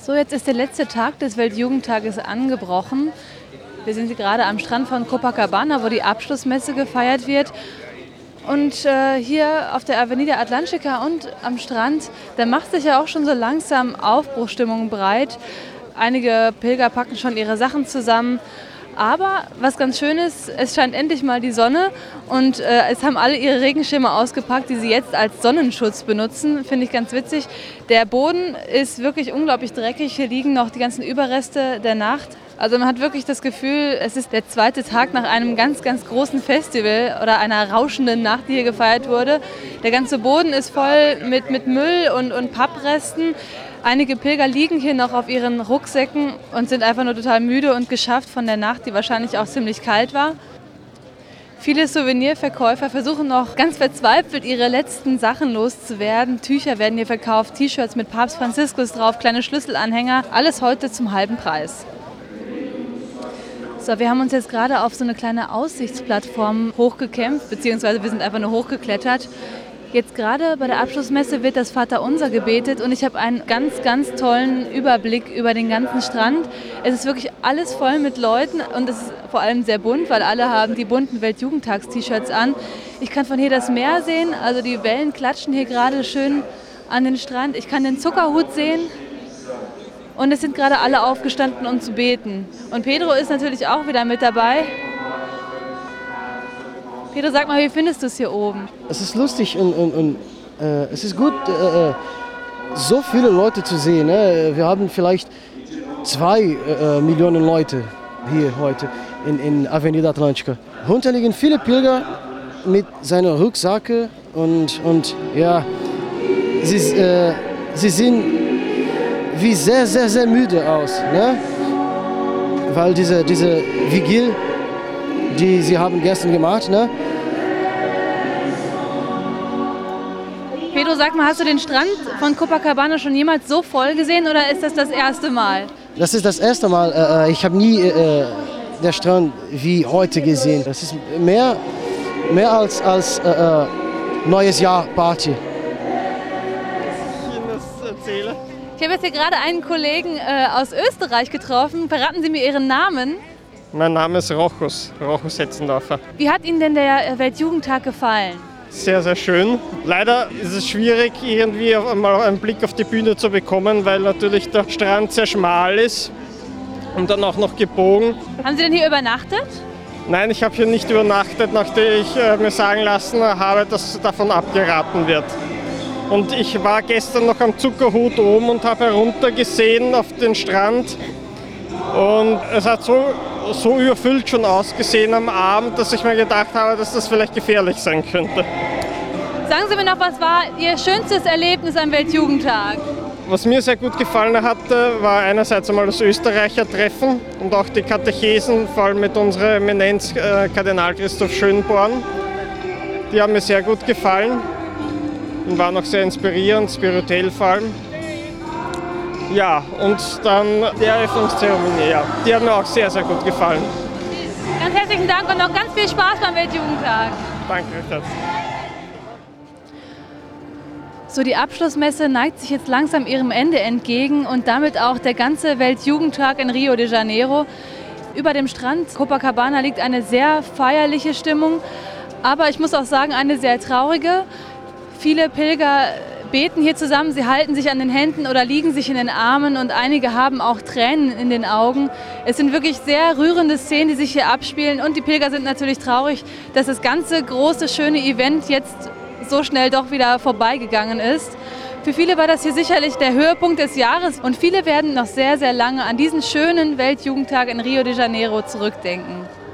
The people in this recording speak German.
So, jetzt ist der letzte Tag des Weltjugendtages angebrochen. Wir sind gerade am Strand von Copacabana, wo die Abschlussmesse gefeiert wird. Und hier auf der Avenida Atlantica und am Strand, da macht sich ja auch schon so langsam Aufbruchsstimmung breit. Einige Pilger packen schon ihre Sachen zusammen. Aber was ganz schön ist, es scheint endlich mal die Sonne und es haben alle ihre Regenschirme ausgepackt, die sie jetzt als Sonnenschutz benutzen. Finde ich ganz witzig. Der Boden ist wirklich unglaublich dreckig. Hier liegen noch die ganzen Überreste der Nacht. Also man hat wirklich das Gefühl, es ist der zweite Tag nach einem ganz, ganz großen Festival oder einer rauschenden Nacht, die hier gefeiert wurde. Der ganze Boden ist voll mit Müll und Pappresten. Einige Pilger liegen hier noch auf ihren Rucksäcken und sind einfach nur total müde und geschafft von der Nacht, die wahrscheinlich auch ziemlich kalt war. Viele Souvenirverkäufer versuchen noch ganz verzweifelt, ihre letzten Sachen loszuwerden. Tücher werden hier verkauft, T-Shirts mit Papst Franziskus drauf, kleine Schlüsselanhänger. Alles heute zum halben Preis. So, wir haben uns jetzt gerade auf so eine kleine Aussichtsplattform hochgekämpft, beziehungsweise wir sind einfach nur hochgeklettert. Jetzt gerade bei der Abschlussmesse wird das Vaterunser gebetet und ich habe einen ganz, ganz tollen Überblick über den ganzen Strand. Es ist wirklich alles voll mit Leuten und es ist vor allem sehr bunt, weil alle haben die bunten Weltjugendtags-T-Shirts an. Ich kann von hier das Meer sehen, also die Wellen klatschen hier gerade schön an den Strand. Ich kann den Zuckerhut sehen und es sind gerade alle aufgestanden, um zu beten. Und Pedro ist natürlich auch wieder mit dabei. Pedro, sag mal, wie findest du es hier oben? Es ist lustig und es ist gut, so viele Leute zu sehen. Ne? Wir haben vielleicht 2 Millionen Leute hier heute in Avenida Atlantica. Darunter liegen viele Pilger mit seinen Rucksäcken und ja, sie sehen wie sehr, sehr, sehr müde aus. Ne? Weil diese Vigil, die sie haben gestern gemacht, ne? Pedro, sag mal, hast du den Strand von Copacabana schon jemals so voll gesehen oder ist das das erste Mal? Das ist das erste Mal. Ich habe nie den Strand wie heute gesehen. Das ist mehr als Neues Jahr Party. Ich habe jetzt hier gerade einen Kollegen aus Österreich getroffen. Verraten Sie mir Ihren Namen? Mein Name ist Rochus Hetzendorfer. Wie hat Ihnen denn der Weltjugendtag gefallen? Sehr, sehr schön. Leider ist es schwierig, irgendwie mal einen Blick auf die Bühne zu bekommen, weil natürlich der Strand sehr schmal ist und dann auch noch gebogen. Haben Sie denn hier übernachtet? Nein, ich habe hier nicht übernachtet, nachdem ich mir sagen lassen habe, dass davon abgeraten wird. Und ich war gestern noch am Zuckerhut oben und habe heruntergesehen auf den Strand. Und es hat so überfüllt schon ausgesehen am Abend, dass ich mir gedacht habe, dass das vielleicht gefährlich sein könnte. Sagen Sie mir noch, was war Ihr schönstes Erlebnis am Weltjugendtag? Was mir sehr gut gefallen hatte, war einerseits einmal das Österreicher-Treffen und auch die Katechesen, vor allem mit unserer Eminenz Kardinal Christoph Schönborn. Die haben mir sehr gut gefallen und waren auch sehr inspirierend, spirituell vor allem. Ja, und dann die Eröffnungszeremonie, ja, die hat mir auch sehr, sehr gut gefallen. Ganz herzlichen Dank und noch ganz viel Spaß beim Weltjugendtag. Danke, Richard. So, die Abschlussmesse neigt sich jetzt langsam ihrem Ende entgegen und damit auch der ganze Weltjugendtag in Rio de Janeiro. Über dem Strand Copacabana liegt eine sehr feierliche Stimmung, aber ich muss auch sagen, eine sehr traurige. Viele Pilger beten hier zusammen, sie halten sich an den Händen oder liegen sich in den Armen und einige haben auch Tränen in den Augen. Es sind wirklich sehr rührende Szenen, die sich hier abspielen und die Pilger sind natürlich traurig, dass das ganze große, schöne Event jetzt so schnell doch wieder vorbeigegangen ist. Für viele war das hier sicherlich der Höhepunkt des Jahres und viele werden noch sehr, sehr lange an diesen schönen Weltjugendtag in Rio de Janeiro zurückdenken.